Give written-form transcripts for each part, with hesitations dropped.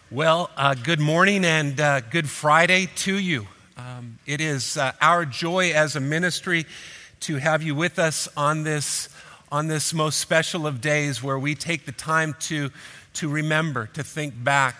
Well, good morning and good Friday to you. It is our joy as a ministry to have you with us on this most special of days where we take the time to remember, to think back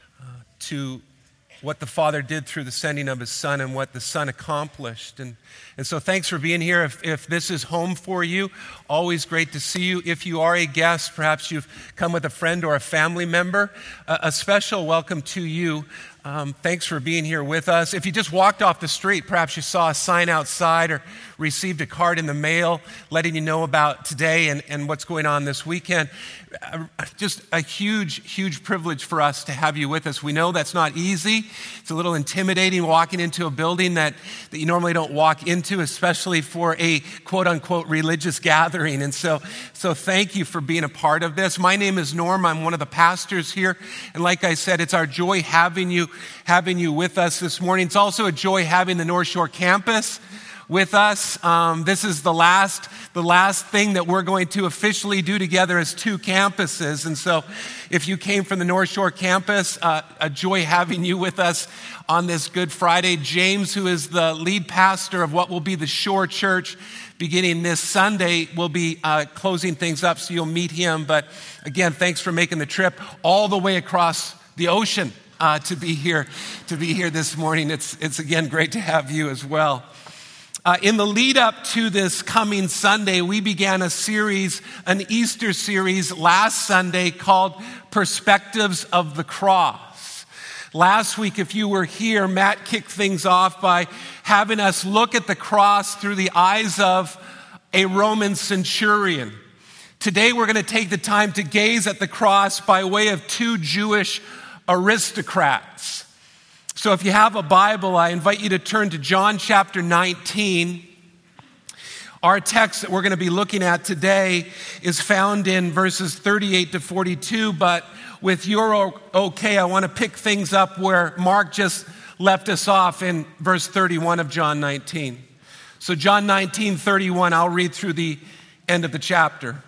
to what the Father did through the sending of His Son and what the Son accomplished. And so thanks for being here. If this is home for you, always great to see you. If you are a guest, perhaps you've come with a friend or a family member, a special welcome to you. Thanks for being here with us. If you just walked off the street, perhaps you saw a sign outside or received a card in the mail letting you know about today and what's going on this weekend. Just a huge privilege for us to have you with us. We know that's not easy. It's a little intimidating walking into a building that you normally don't walk into, especially for a quote-unquote religious gathering. And so thank you for being a part of this. My name is Norm. I'm one of the pastors here. And like I said, it's our joy having you with us this morning. It's also a joy having the North Shore campus with us. This is the last thing that we're going to officially do together as two campuses. And so if you came from the North Shore campus, a joy having you with us on this Good Friday. James, who is the lead pastor of what will be the Shore Church beginning this Sunday, will be closing things up, so you'll meet him. But again, thanks for making the trip all the way across the ocean to be here this morning. It's again great to have you as well. In the lead up to this coming Sunday, we began a series, an Easter series last Sunday called Perspectives of the Cross. Last week, if you were here, Matt kicked things off by having us look at the cross through the eyes of a Roman centurion. Today, we're going to take the time to gaze at the cross by way of two Jewish aristocrats. So if you have a Bible, I invite you to turn to John chapter 19. Our text that we're going to be looking at today is found in verses 38 to 42, but with your okay, I want to pick things up where Mark just left us off in verse 31 of John 19. So John 19:31, I'll read through the end of the chapter.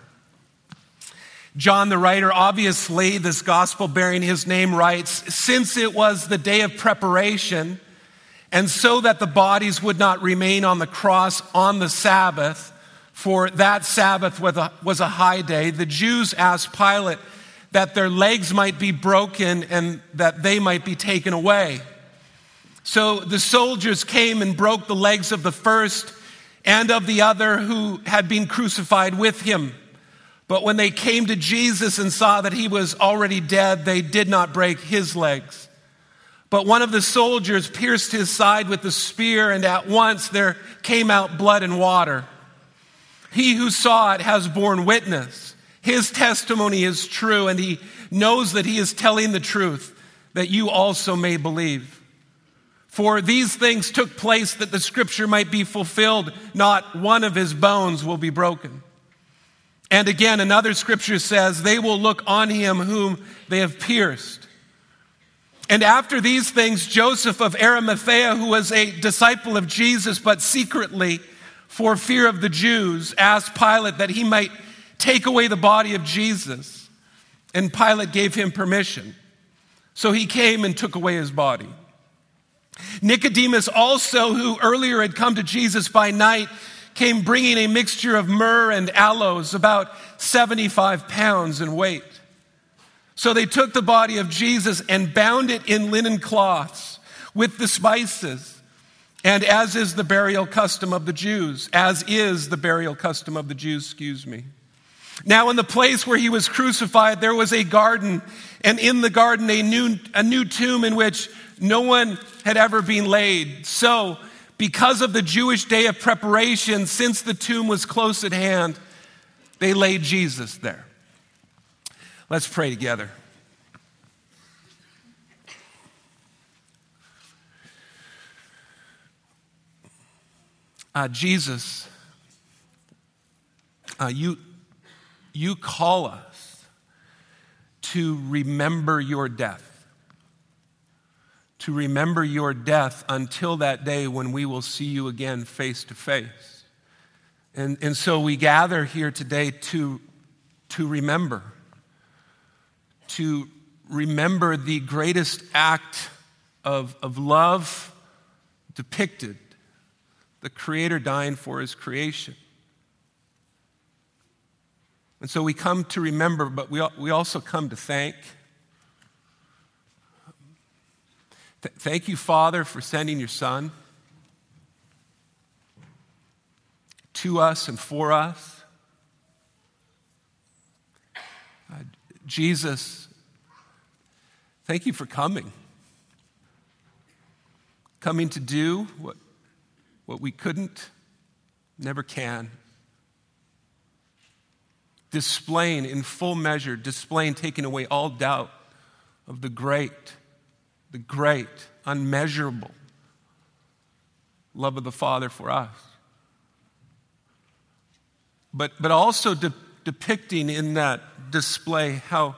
John, the writer, obviously, this gospel bearing his name, writes, "Since it was the day of preparation, and so that the bodies would not remain on the cross on the Sabbath, for that Sabbath was a high day, the Jews asked Pilate that their legs might be broken and that they might be taken away. So the soldiers came and broke the legs of the first and of the other who had been crucified with him. But when they came to Jesus and saw that he was already dead, they did not break his legs. But one of the soldiers pierced his side with a spear, and at once there came out blood and water. He who saw it has borne witness. His testimony is true, and he knows that he is telling the truth, that you also may believe. For these things took place that the scripture might be fulfilled. Not one of his bones will be broken. And again, another scripture says, they will look on him whom they have pierced. And after these things, Joseph of Arimathea, who was a disciple of Jesus, but secretly for fear of the Jews, asked Pilate that he might take away the body of Jesus. And Pilate gave him permission. So he came and took away his body. Nicodemus also, who earlier had come to Jesus by night, came bringing a mixture of myrrh and aloes, about 75 pounds in weight. So they took the body of Jesus and bound it in linen cloths with the spices, and as is the burial custom of the Jews. Now in the place where he was crucified, there was a garden, and in the garden a new tomb in which no one had ever been laid. So, because of the Jewish day of preparation, since the tomb was close at hand, they laid Jesus there. Let's pray together. Jesus, you call us to remember your death. To remember your death until that day when we will see you again face to face. And so we gather here today to remember, to remember the greatest act of love depicted, the Creator dying for his creation. And so we come to remember, but we also come to thank. Thank you, Father, for sending your Son to us and for us. Jesus, thank you for coming. Coming to do what we couldn't, never can. Displaying in full measure, taking away all doubt of the great, unmeasurable love of the Father for us. But also depicting in that display how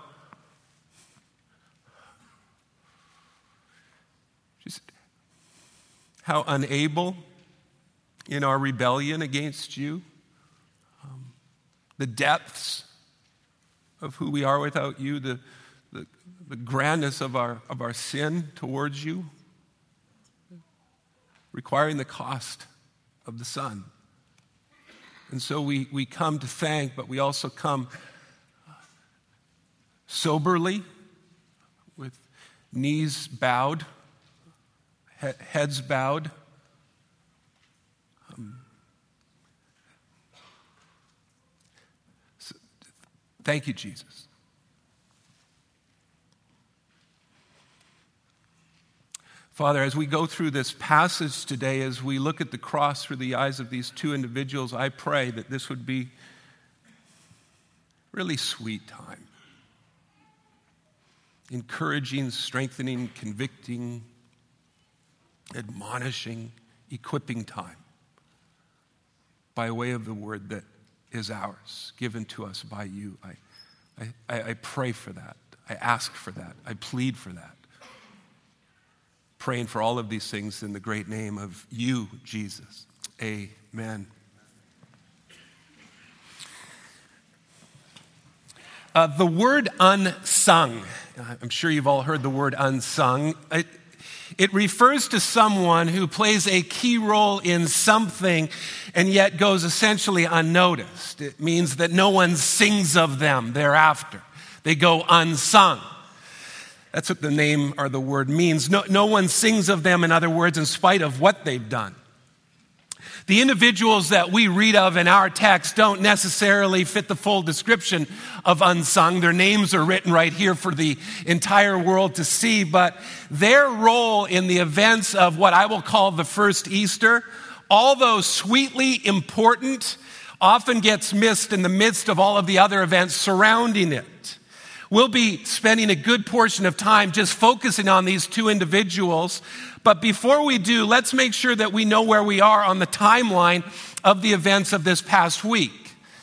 unable in our rebellion against you, the depths of who we are without you, the grandness of our sin towards you, requiring the cost of the Son. And so we come to thank, but we also come soberly, with knees bowed, heads bowed. Thank you, Jesus. Father, as we go through this passage today, as we look at the cross through the eyes of these two individuals, I pray that this would be really sweet time. Encouraging, strengthening, convicting, admonishing, equipping time by way of the word that is ours, given to us by you. I pray for that. I ask for that. I plead for that. Praying for all of these things in the great name of you, Jesus. Amen. The word unsung, I'm sure you've all heard the word unsung. It refers to someone who plays a key role in something and yet goes essentially unnoticed. It means that no one sings of them thereafter. They go unsung. That's what the name or the word means. No one sings of them, in other words, in spite of what they've done. The individuals that we read of in our text don't necessarily fit the full description of unsung. Their names are written right here for the entire world to see, but their role in the events of what I will call the first Easter, although sweetly important, often gets missed in the midst of all of the other events surrounding it. We'll be spending a good portion of time just focusing on these two individuals. But before we do, let's make sure that we know where we are on the timeline of the events of this past week.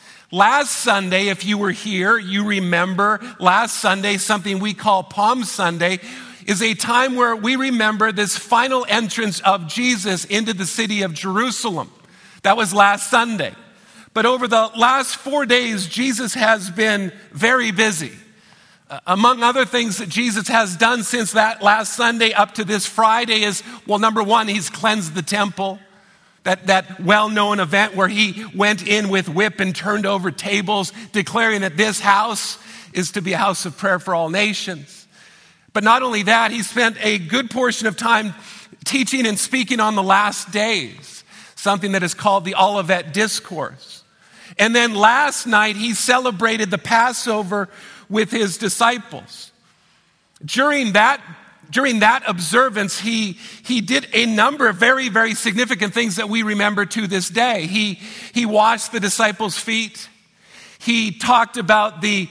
Last Sunday, if you were here, you remember last Sunday, something we call Palm Sunday, is a time where we remember this final entrance of Jesus into the city of Jerusalem. That was last Sunday. But over the last 4 days, Jesus has been very busy. Among other things that Jesus has done since that last Sunday up to this Friday is, well, number one, he's cleansed the temple. That well-known event where he went in with whip and turned over tables, declaring that this house is to be a house of prayer for all nations. But not only that, he spent a good portion of time teaching and speaking on the last days, something that is called the Olivet Discourse. And then last night, he celebrated the Passover with his disciples. During that observance, he did a number of very, very significant things that we remember to this day. He washed the disciples' feet. He talked about the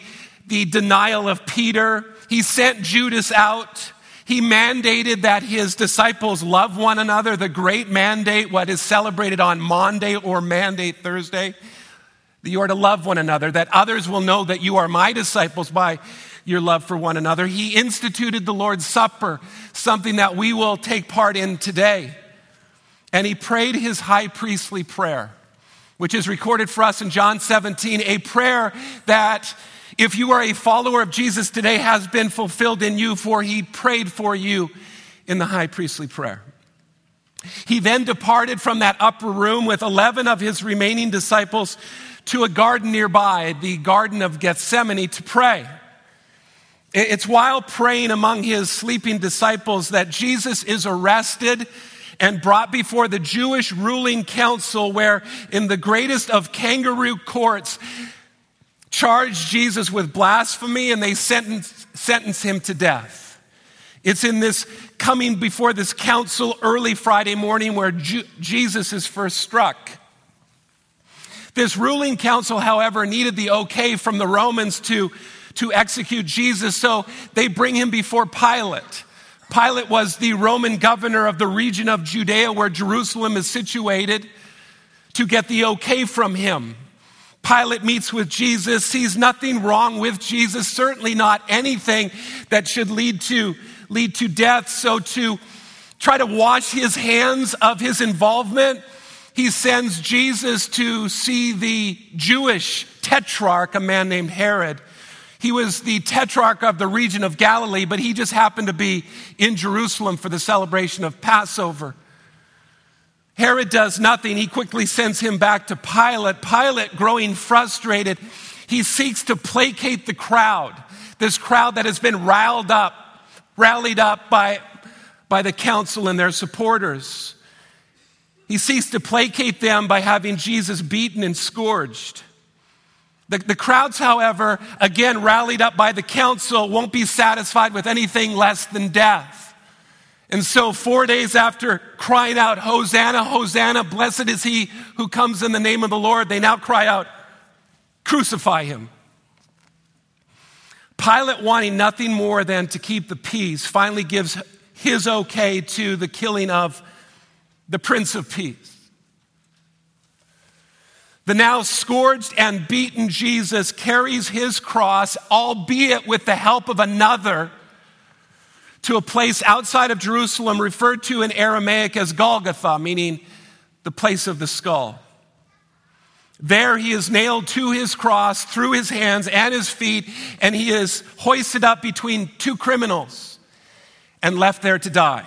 denial of Peter. He sent Judas out. He mandated that his disciples love one another, the great mandate, what is celebrated on Maundy or Mandate Thursday. That you are to love one another, that others will know that you are my disciples by your love for one another. He instituted the Lord's Supper, something that we will take part in today. And he prayed his high priestly prayer, which is recorded for us in John 17, a prayer that if you are a follower of Jesus today, has been fulfilled in you, for he prayed for you in the high priestly prayer. He then departed from that upper room with 11 of his remaining disciples to a garden nearby, the Garden of Gethsemane, to pray. It's while praying among his sleeping disciples that Jesus is arrested and brought before the Jewish ruling council, where in the greatest of kangaroo courts charged Jesus with blasphemy, and they sentence him to death. It's in this coming before this council early Friday morning where Jesus is first struck. This ruling council, however, needed the okay from the Romans to execute Jesus, so they bring him before Pilate. Pilate was the Roman governor of the region of Judea where Jerusalem is situated, to get the okay from him. Pilate meets with Jesus, sees nothing wrong with Jesus, certainly not anything that should lead to death. So to try to wash his hands of his involvement, he sends Jesus to see the Jewish tetrarch, a man named Herod. He was the tetrarch of the region of Galilee, but he just happened to be in Jerusalem for the celebration of Passover. Herod does nothing. He quickly sends him back to Pilate. Pilate, growing frustrated, he seeks to placate the crowd, this crowd that has been rallied up by the council and their supporters. He seeks to placate them by having Jesus beaten and scourged. The crowds, however, again rallied up by the council, won't be satisfied with anything less than death. And so 4 days after crying out, "Hosanna, Hosanna, blessed is he who comes in the name of the Lord," they now cry out, "Crucify him." Pilate, wanting nothing more than to keep the peace, finally gives his okay to the killing of the Prince of Peace. The now scourged and beaten Jesus carries his cross, albeit with the help of another, to a place outside of Jerusalem referred to in Aramaic as Golgotha, meaning the place of the skull. There he is nailed to his cross through his hands and his feet, and he is hoisted up between two criminals and left there to die.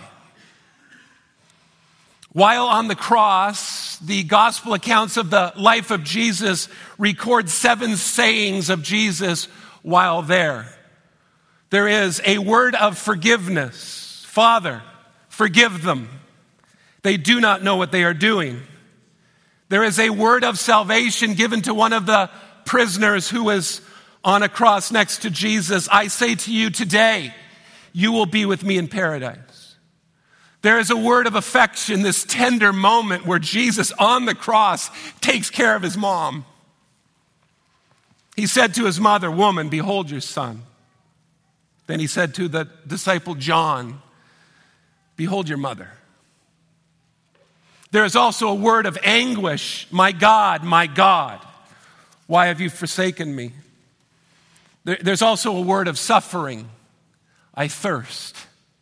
While on the cross, the gospel accounts of the life of Jesus record 7 sayings of Jesus while there. There is a word of forgiveness. "Father, forgive them. They do not know what they are doing." There is a word of salvation given to one of the prisoners who was on a cross next to Jesus. "I say to you today, you will be with me in paradise." There is a word of affection, this tender moment where Jesus on the cross takes care of his mom. He said to his mother, "Woman, behold your son." Then he said to the disciple John, "Behold your mother." There is also a word of anguish. My God, why have you forsaken me?" There's also a word of suffering. "I thirst."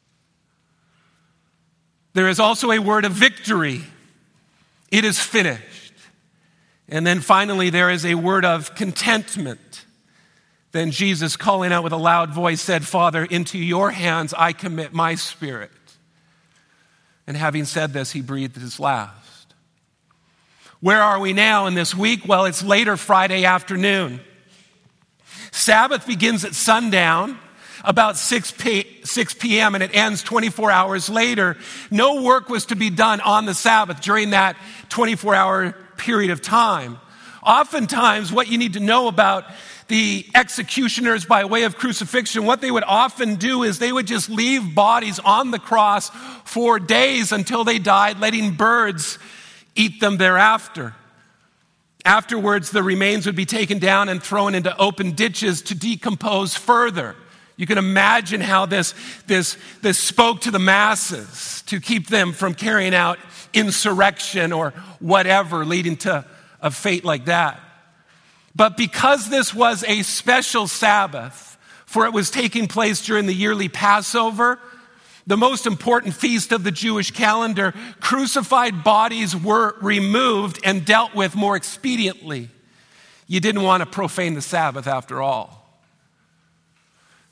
There is also a word of victory. "It is finished." And then finally, there is a word of contentment. Then Jesus, calling out with a loud voice, said, "Father, into your hands I commit my spirit." And having said this, he breathed his last. Where are we now in this week? Well, it's later Friday afternoon. Sabbath begins at sundown, about 6 p.m., and it ends 24 hours later. No work was to be done on the Sabbath during that 24-hour period of time. Oftentimes, what you need to know about the executioners by way of crucifixion, what they would often do is they would just leave bodies on the cross for days until they died, letting birds eat them thereafter. Afterwards, the remains would be taken down and thrown into open ditches to decompose further. You can imagine how this spoke to the masses to keep them from carrying out insurrection or whatever, leading to a fate like that. But because this was a special Sabbath, for it was taking place during the yearly Passover, the most important feast of the Jewish calendar, crucified bodies were removed and dealt with more expediently. You didn't want to profane the Sabbath after all.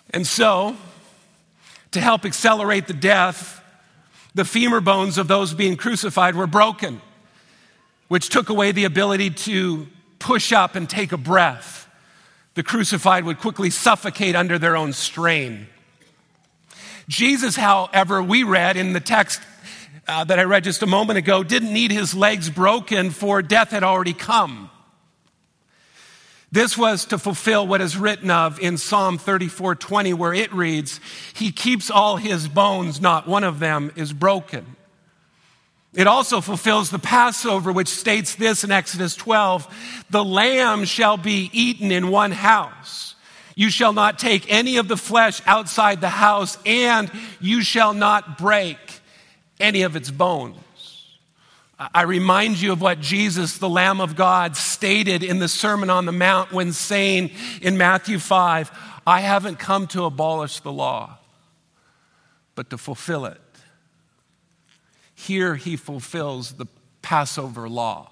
And so, to help accelerate the death, the femur bones of those being crucified were broken, which took away the ability to push up and take a breath. The crucified would quickly suffocate under their own strain. Jesus, however, we read in the text that I read just a moment ago, didn't need his legs broken, for death had already come. This was to fulfill what is written of in Psalm 34:20, where it reads, "He keeps all his bones, not one of them is broken." It also fulfills the Passover, which states this in Exodus 12, "The lamb shall be eaten in one house. You shall not take any of the flesh outside the house, and you shall not break any of its bones." I remind you of what Jesus, the Lamb of God, stated in the Sermon on the Mount when saying in Matthew 5, "I haven't come to abolish the law, but to fulfill it." Here he fulfills the Passover law.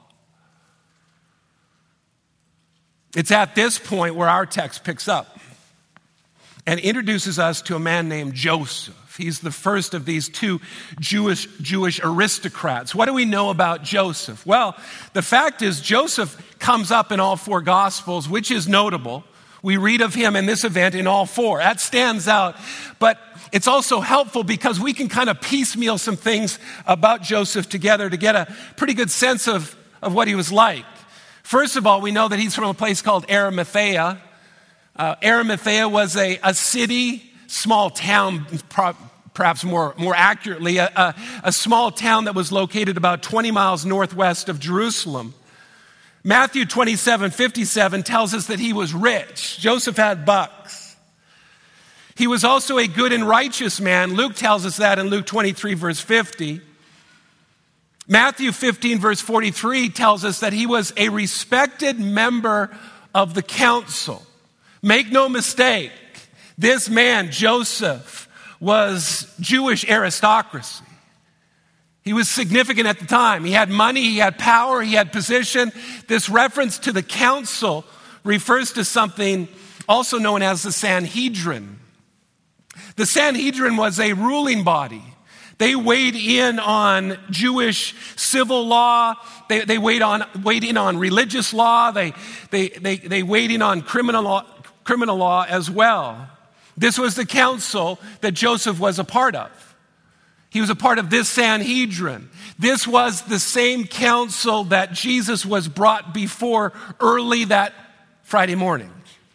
It's at this point where our text picks up and introduces us to a man named Joseph. He's the first of these two Jewish aristocrats. What do we know about Joseph? Well, the fact is Joseph comes up in all four Gospels, which is notable. We read of him in this event in all four. That stands out. But it's also helpful because we can kind of piecemeal some things about Joseph together to get a pretty good sense of what he was like. First of all, we know that he's from a place called Arimathea. Arimathea was a city, small town, perhaps more accurately, a small town that was located about 20 miles northwest of Jerusalem. Matthew 27:57 tells us that he was rich. Joseph had bucks. He was also a good and righteous man. Luke tells us that in Luke 23, verse 50. Matthew 15, verse 43 tells us that he was a respected member of the council. Make no mistake, this man, Joseph, was Jewish aristocracy. He was significant at the time. He had money, he had power, he had position. This reference to the council refers to something also known as the Sanhedrin. The Sanhedrin was a ruling body. They weighed in on Jewish civil law. They weighed in on religious law. They weighed in on criminal law as well. This was the council that Joseph was a part of. He was a part of this Sanhedrin. This was the same council that Jesus was brought before early that Friday morning.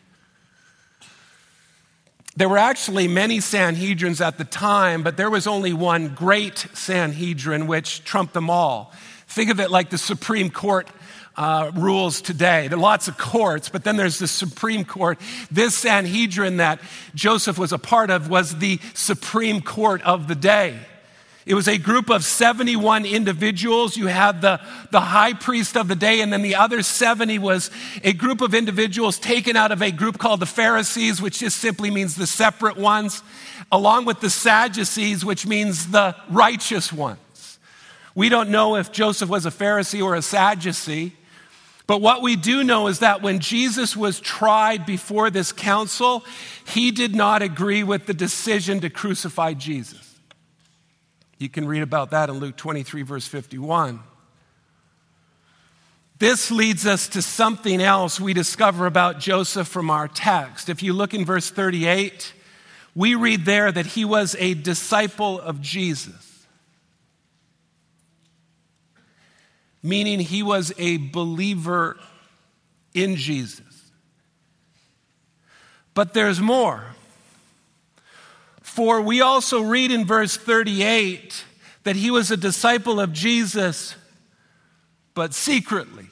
There were actually many Sanhedrins at the time, but there was only one great Sanhedrin which trumped them all. Think of it like the Supreme Court rules today. There are lots of courts, but then there's the Supreme Court. This Sanhedrin that Joseph was a part of was the Supreme Court of the day. It was a group of 71 individuals. You had the high priest of the day, and then the other 70 was a group of individuals taken out of a group called the Pharisees, which just simply means the separate ones, along with the Sadducees, which means the righteous ones. We don't know if Joseph was a Pharisee or a Sadducee, but what we do know is that when Jesus was tried before this council, he did not agree with the decision to crucify Jesus. You can read about that in Luke 23, verse 51. This leads us to something else we discover about Joseph from our text. If you look in verse 38, we read there that he was a disciple of Jesus, meaning he was a believer in Jesus. But there's more. For we also read in verse 38 that he was a disciple of Jesus, but secretly.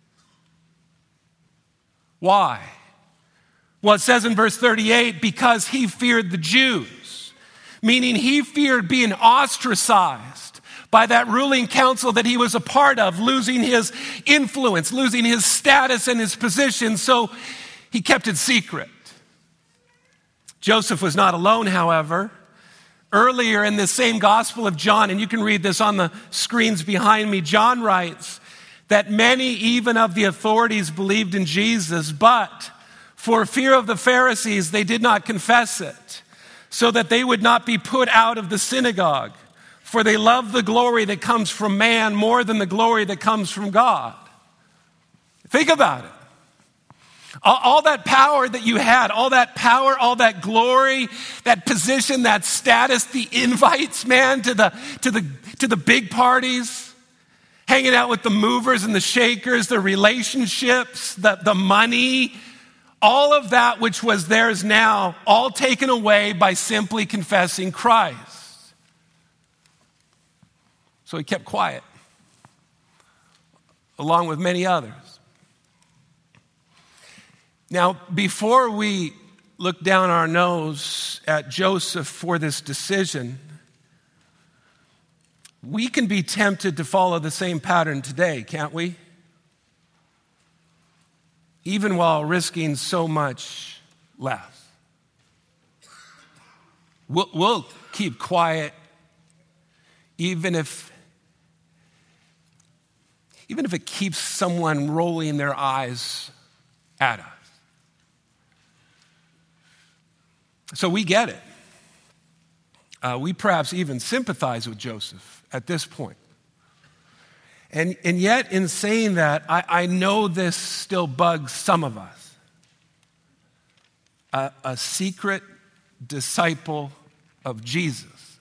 Why? Well, it says in verse 38, because he feared the Jews, meaning he feared being ostracized by that ruling council that he was a part of, losing his influence, losing his status and his position, so he kept it secret. Joseph was not alone, however. Earlier in this same Gospel of John, and you can read this on the screens behind me, John writes that many even of the authorities believed in Jesus, but For fear of the Pharisees, they did not confess it, so that they would not be put out of the synagogue. For they love the glory that comes from man more than the glory that comes from God. Think about it. All that power that you had, all that power, all that glory, that position, that status, the invites, man, to the big parties, hanging out with the movers and the shakers, the relationships, the money, all of that which was theirs now, all taken away by simply confessing Christ. So he kept quiet, along with many others. Now, before we look down our nose at Joseph for this decision, we can be tempted to follow the same pattern today, can't we? Even while risking so much less. We'll keep quiet even if it keeps someone rolling their eyes at us. So we get it. We perhaps even sympathize with Joseph at this point. And yet, in saying that, I know this still bugs some of us. A secret disciple of Jesus.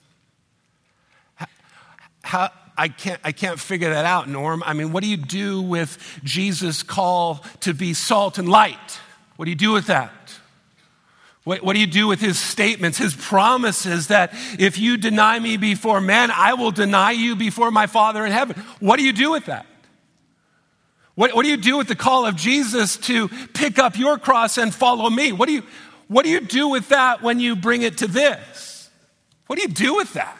How I can't figure that out, Norm. I mean, what do you do with Jesus' call to be salt and light? What do you do with that? What do you do with his statements, his promises that if you deny me before men, I will deny you before my Father in heaven? What do you do with that? What do you do with the call of Jesus to pick up your cross and follow me? What do you do with that when you bring it to this? What do you do with that?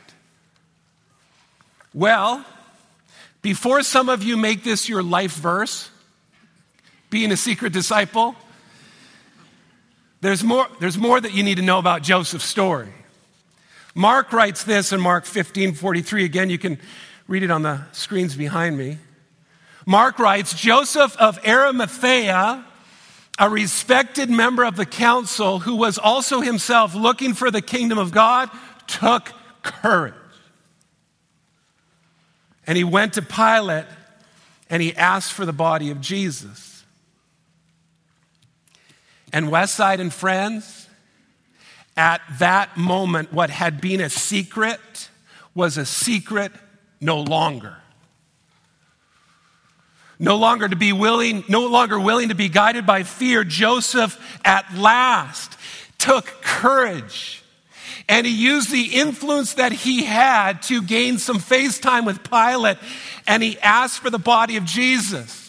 Well, before some of you make this your life verse, being a secret disciple, there's more that you need to know about Joseph's story. Mark writes this in Mark 15:43. Again, you can read it on the screens behind me. Mark writes, Joseph of Arimathea, a respected member of the council who was also himself looking for the kingdom of God, took courage. And he went to Pilate and he asked for the body of Jesus. And Westside and friends, at that moment, what had been a secret was a secret no longer. No longer willing to be guided by fear, Joseph at last took courage. And he used the influence that he had to gain some face time with Pilate, and he asked for the body of Jesus.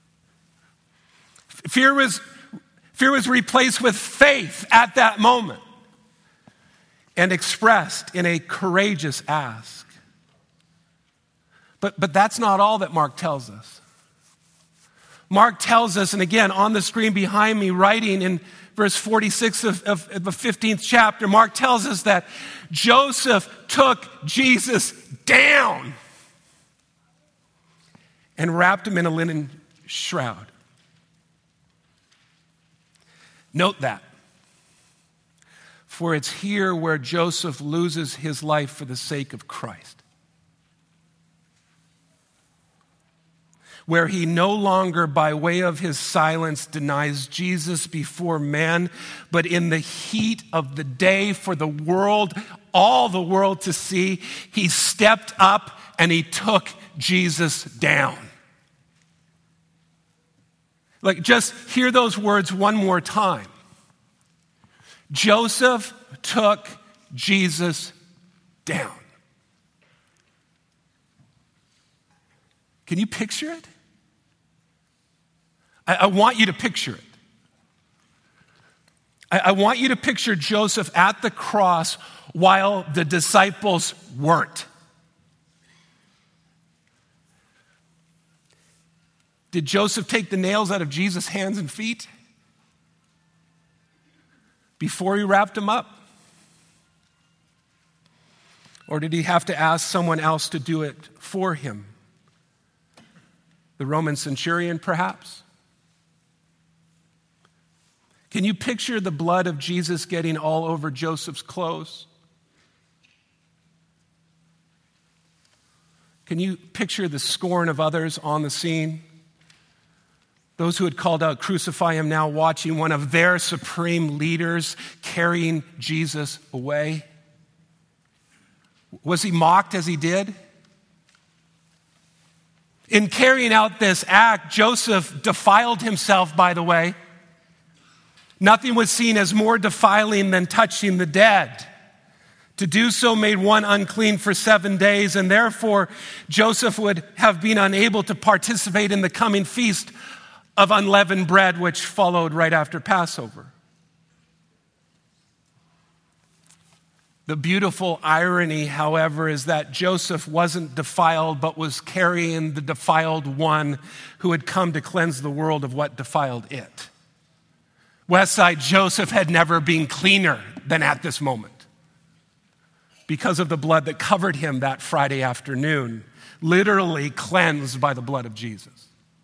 Fear was replaced with faith at that moment and expressed in a courageous ask. But that's not all that Mark tells us. Mark tells us, and again, on the screen behind me, writing in verse 46 of the 15th chapter, Mark tells us that Joseph took Jesus down and wrapped him in a linen shroud. Note that. For it's here where Joseph loses his life for the sake of Christ. Where he no longer, by way of his silence, denies Jesus before men, but in the heat of the day for the world, all the world to see, he stepped up and he took Jesus down. Like, just hear those words one more time. Joseph took Jesus down. Can you picture it? I want you to picture it. I want you to picture Joseph at the cross while the disciples weren't. Did Joseph take the nails out of Jesus' hands and feet before he wrapped him up? Or did he have to ask someone else to do it for him? The Roman centurion, perhaps? Can you picture the blood of Jesus getting all over Joseph's clothes? Can you picture the scorn of others on the scene? Those who had called out, "Crucify him," now watching one of their supreme leaders carrying Jesus away. Was he mocked as he did? In carrying out this act, Joseph defiled himself, by the way. Nothing was seen as more defiling than touching the dead. To do so made one unclean for 7 days, and therefore Joseph would have been unable to participate in the coming feast of unleavened bread, which followed right after Passover. The beautiful irony, however, is that Joseph wasn't defiled, but was carrying the defiled one who had come to cleanse the world of what defiled it. Westside Joseph had never been cleaner than at this moment because of the blood that covered him that Friday afternoon, literally cleansed by the blood of Jesus.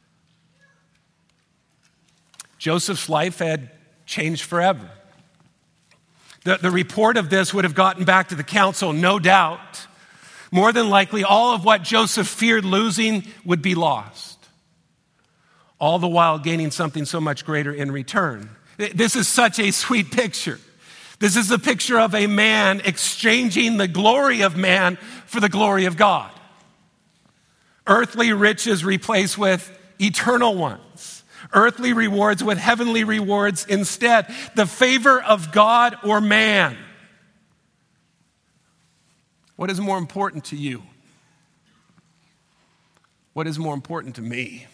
Joseph's life had changed forever. The report of this would have gotten back to the council, no doubt. More than likely, all of what Joseph feared losing would be lost, all the while gaining something so much greater in return. This is such a sweet picture. This is a picture of a man exchanging the glory of man for the glory of God. Earthly riches replaced with eternal ones. Earthly rewards with heavenly rewards instead. The favor of God or man. What is more important to you? What is more important to me?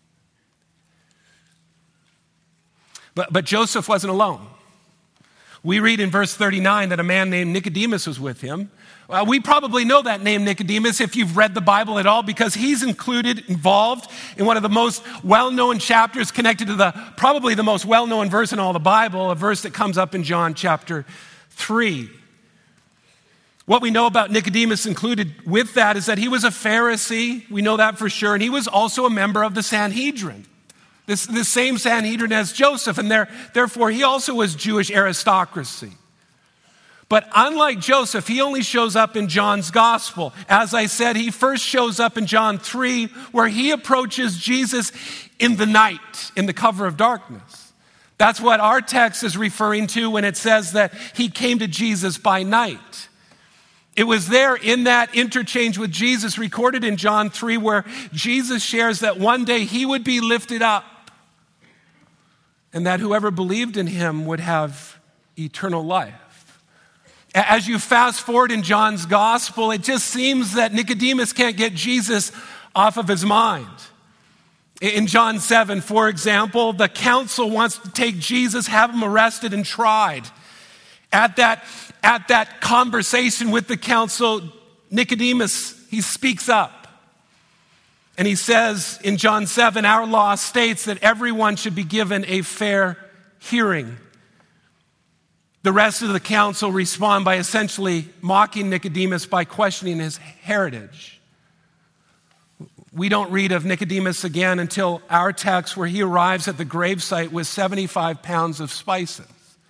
But Joseph wasn't alone. We read in verse 39 that a man named Nicodemus was with him. We probably know that name Nicodemus if you've read the Bible at all, because he's involved in one of the most well-known chapters connected to probably the most well-known verse in all the Bible, a verse that comes up in John chapter 3. What we know about Nicodemus included with that is that he was a Pharisee. We know that for sure. And he was also a member of the Sanhedrin. This same Sanhedrin as Joseph, and therefore he also was Jewish aristocracy. But unlike Joseph, he only shows up in John's gospel. As I said, he first shows up in John 3, where he approaches Jesus in the night, in the cover of darkness. That's what our text is referring to when it says that he came to Jesus by night. It was there in that interchange with Jesus recorded in John 3 where Jesus shares that one day he would be lifted up and that whoever believed in him would have eternal life. As you fast forward in John's gospel, it just seems that Nicodemus can't get Jesus off of his mind. In John 7, for example, the council wants to take Jesus, have him arrested and tried. At that conversation with the council, Nicodemus, he speaks up. And he says in John 7, our law states that everyone should be given a fair hearing. The rest of the council respond by essentially mocking Nicodemus by questioning his heritage. We don't read of Nicodemus again until our text where he arrives at the gravesite with 75 pounds of spices.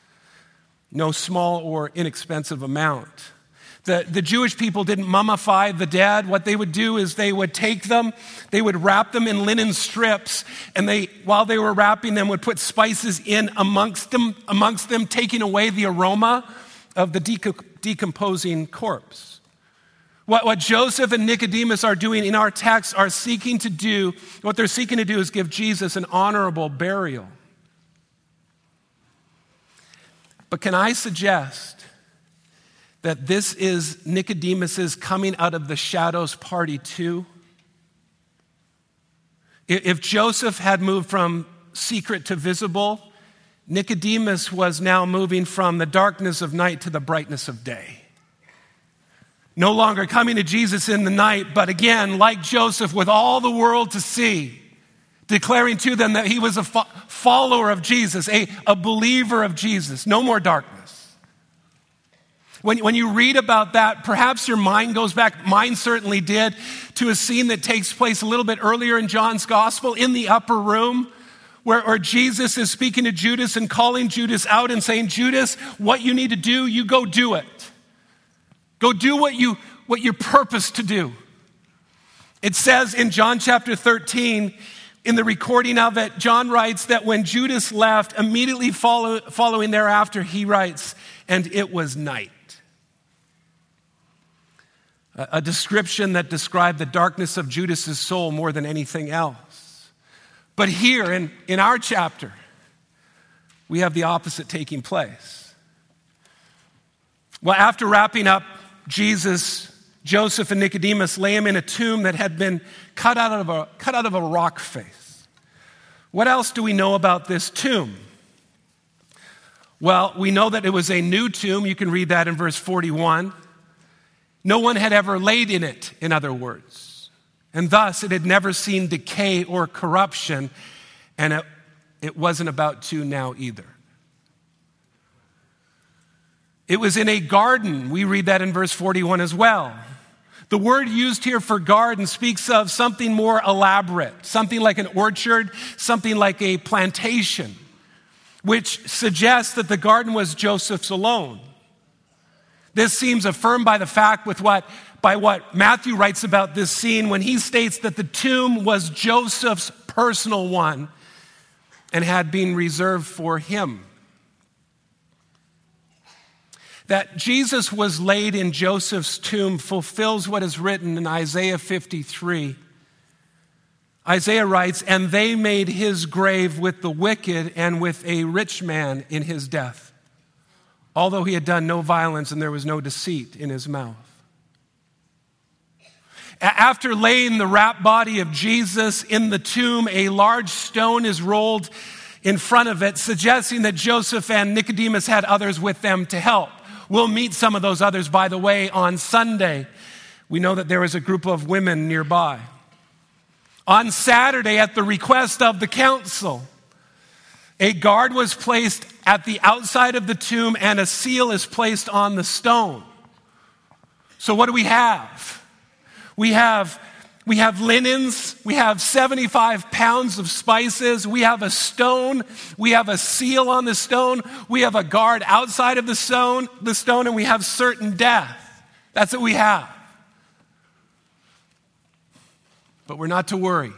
No small or inexpensive amount. The Jewish people didn't mummify the dead. What they would do is they would take them, they would wrap them in linen strips, and while they were wrapping them, would put spices in amongst them, taking away the aroma of the decomposing corpse. What Joseph and Nicodemus are doing in our text what they're seeking to do is give Jesus an honorable burial. But can I suggest that this is Nicodemus's coming out of the shadows party too? If Joseph had moved from secret to visible, Nicodemus was now moving from the darkness of night to the brightness of day. No longer coming to Jesus in the night, but again, like Joseph, with all the world to see, declaring to them that he was a follower of Jesus, a believer of Jesus. No more darkness. When you read about that, perhaps your mind goes back, mine certainly did, to a scene that takes place a little bit earlier in John's gospel in the upper room where Jesus is speaking to Judas and calling Judas out and saying, Judas, what you need to do, you go do it. Go do what you're purposed to do. It says in John chapter 13, in the recording of it, John writes that when Judas left, immediately following thereafter, he writes, and it was night. A description that described the darkness of Judas's soul more than anything else. But here in our chapter, we have the opposite taking place. Well, after wrapping up Jesus, Joseph and Nicodemus lay him in a tomb that had been cut out of a rock face. What else do we know about this tomb? Well, we know that it was a new tomb. You can read that in verse 41. No one had ever laid in it, in other words. And thus, it had never seen decay or corruption, and it wasn't about to now either. It was in a garden. We read that in verse 41 as well. The word used here for garden speaks of something more elaborate, something like an orchard, something like a plantation, which suggests that the garden was Joseph's alone. This seems affirmed by the fact by what Matthew writes about this scene when he states that the tomb was Joseph's personal one and had been reserved for him. That Jesus was laid in Joseph's tomb fulfills what is written in Isaiah 53. Isaiah writes, and they made his grave with the wicked and with a rich man in his death, although he had done no violence and there was no deceit in his mouth. After laying the wrapped body of Jesus in the tomb, a large stone is rolled in front of it, suggesting that Joseph and Nicodemus had others with them to help. We'll meet some of those others, by the way, on Sunday. We know that there was a group of women nearby. On Saturday, at the request of the council, a guard was placed at the outside of the tomb and a seal is placed on the stone. So what do we have? We have linens, we have 75 pounds of spices, we have a stone, we have a seal on the stone, we have a guard outside of the stone, and we have certain death. That's what we have. But we're not to worry,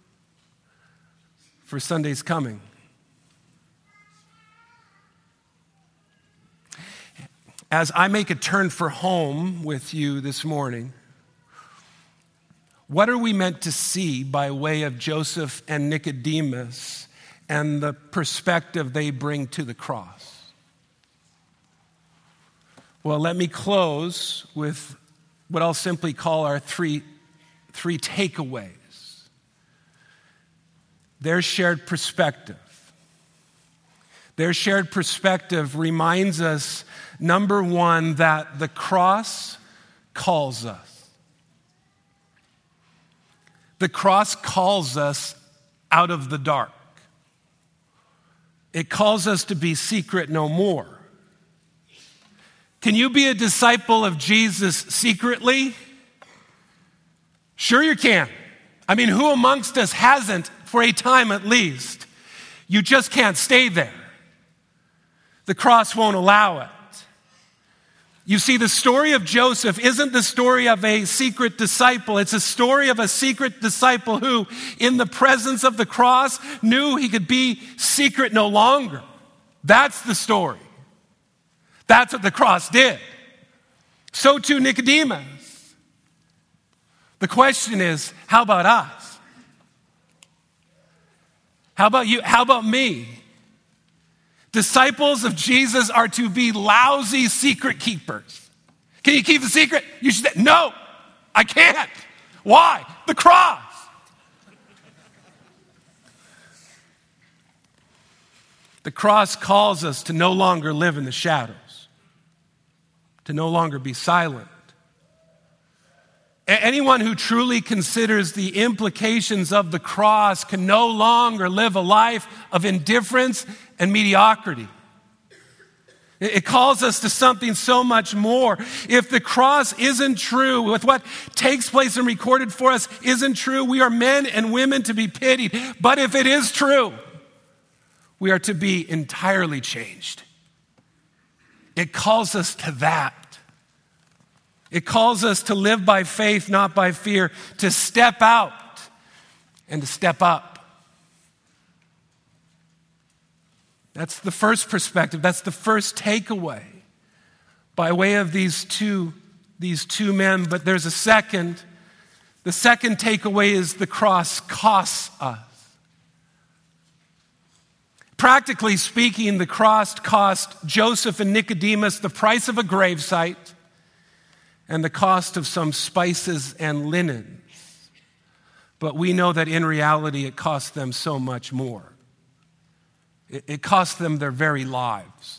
for Sunday's coming. As I make a turn for home with you this morning, what are we meant to see by way of Joseph and Nicodemus and the perspective they bring to the cross? Well, let me close with what I'll simply call our three takeaways. Their shared perspective. Their shared perspective reminds us, number one, that the cross calls us. The cross calls us out of the dark. It calls us to be secret no more. Can you be a disciple of Jesus secretly? Sure you can. I mean, who amongst us hasn't for a time at least? You just can't stay there. The cross won't allow it. You see, the story of Joseph isn't the story of a secret disciple. It's a story of a secret disciple who, in the presence of the cross, knew he could be secret no longer. That's the story. That's what the cross did. So too Nicodemus. The question is, how about us? How about you? How about me? Disciples of Jesus are to be lousy secret keepers. Can you keep the secret? You should say, no, I can't. Why? The cross. The cross calls us to no longer live in the shadows, to no longer be silent. Anyone who truly considers the implications of the cross can no longer live a life of indifference and mediocrity. It calls us to something so much more. If the cross isn't true, with what takes place and recorded for us isn't true, we are men and women to be pitied. But if it is true, We are to be entirely changed. It calls us to that. It calls us to live by faith, not by fear, to step out and to step up. That's the first perspective. That's the first takeaway by way of these two men. But there's a second. The second takeaway is the cross costs us. Practically speaking, the cross cost Joseph and Nicodemus the price of a gravesite and the cost of some spices and linens. But we know that in reality it cost them so much more. It cost them their very lives.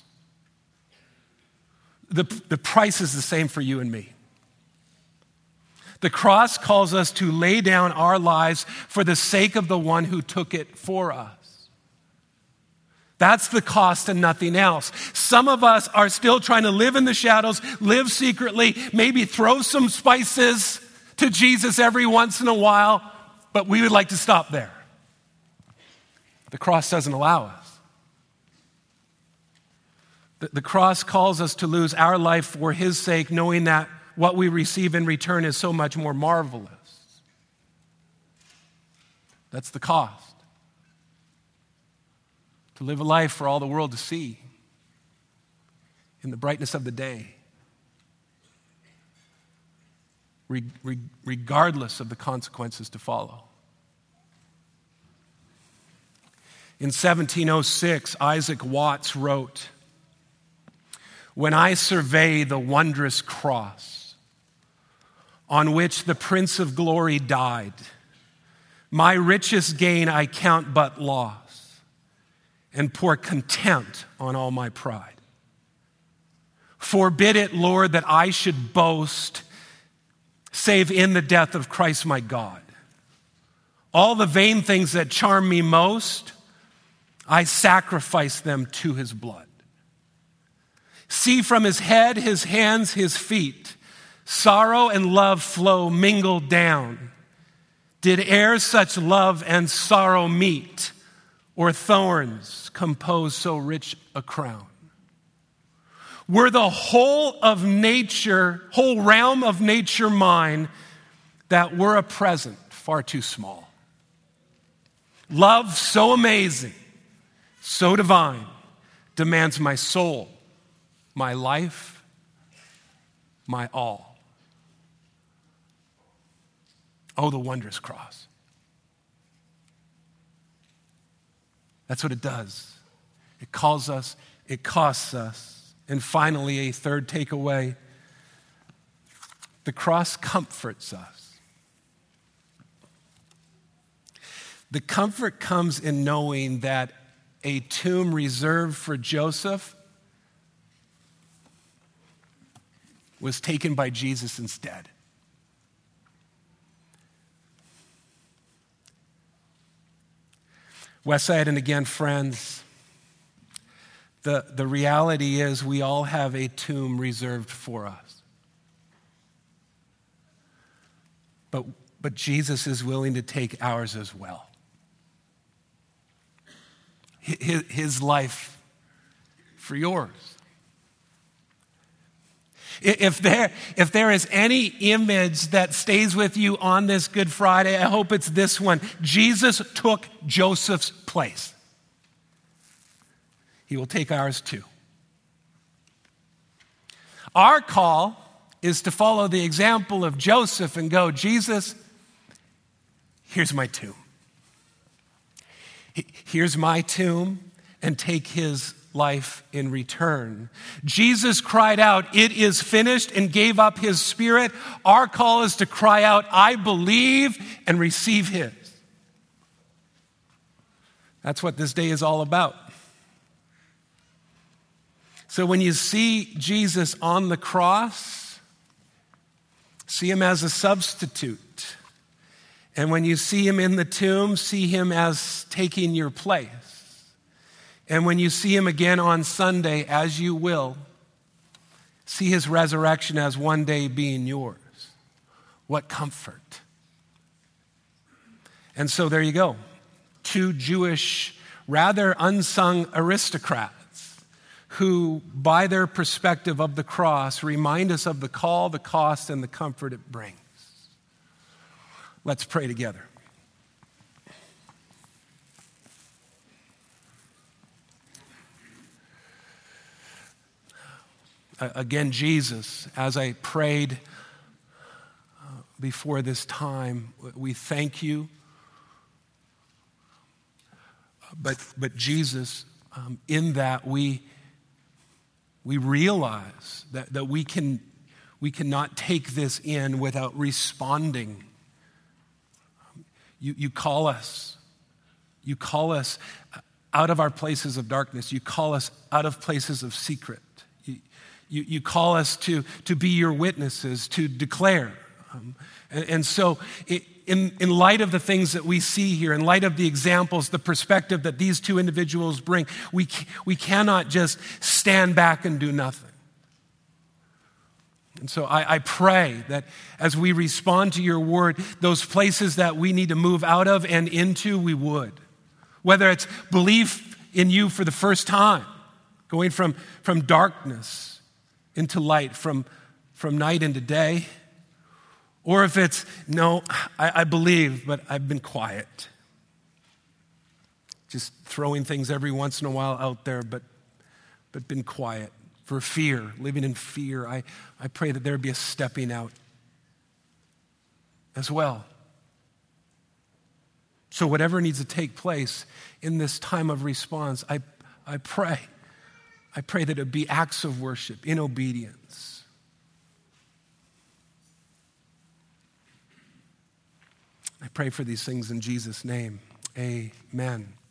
The price is the same for you and me. The cross calls us to lay down our lives for the sake of the one who took it for us. That's the cost and nothing else. Some of us are still trying to live in the shadows, live secretly, maybe throw some spices to Jesus every once in a while, but we would like to stop there. The cross doesn't allow us. The cross calls us to lose our life for his sake, knowing that what we receive in return is so much more marvelous. That's the cost. To live a life for all the world to see in the brightness of the day, regardless of the consequences to follow. In 1706, Isaac Watts wrote, "When I survey the wondrous cross on which the Prince of Glory died, my richest gain I count but loss, and pour contempt on all my pride. Forbid it, Lord, that I should boast, save in the death of Christ my God. All the vain things that charm me most, I sacrifice them to his blood. See from his head, his hands, his feet, sorrow and love flow mingled down. Did e'er such love and sorrow meet, or thorns compose so rich a crown? Were the whole of nature, whole realm of nature mine, that were a present far too small. Love so amazing, so divine, demands my soul, my life, my all." Oh, the wondrous cross. That's what it does. It calls us, it costs us. And finally, a third takeaway, the cross comforts us. The comfort comes in knowing that a tomb reserved for Joseph was taken by Jesus instead. Westside, and again, friends, the reality is we all have a tomb reserved for us. But Jesus is willing to take ours as well. His life for yours. If there is any image that stays with you on this Good Friday, I hope it's this one. Jesus took Joseph's place. He will take ours too. Our call is to follow the example of Joseph and go, Jesus, here's my tomb. Here's my tomb, and take his life in return. Jesus cried out, "It is finished," and gave up his spirit. Our call is to cry out, "I believe," and receive his. That's what this day is all about. So when you see Jesus on the cross, see him as a substitute. And when you see him in the tomb, see him as taking your place. And when you see him again on Sunday, as you will, see his resurrection as one day being yours. What comfort. And so there you go. Two Jewish rather unsung aristocrats who, by their perspective of the cross, remind us of the call, the cost, and the comfort it brings. Let's pray together. Again, Jesus, as I prayed before this time, we thank you. But Jesus, in that we realize that we cannot take this in without responding. You call us. You call us out of our places of darkness. You call us out of places of secret. You call us to be your witnesses, to declare. And so in light of the things that we see here, in light of the examples, the perspective that these two individuals bring, we cannot just stand back and do nothing. And so I pray that as we respond to your word, those places that we need to move out of and into, we would. Whether it's belief in you for the first time, going from darkness into light, from night into day. Or if it's, no, I believe, but I've been quiet. Just throwing things every once in a while out there, but been quiet for fear, living in fear. I pray that there be a stepping out as well. So whatever needs to take place in this time of response, I pray that it be acts of worship in obedience. I pray for these things in Jesus' name. Amen.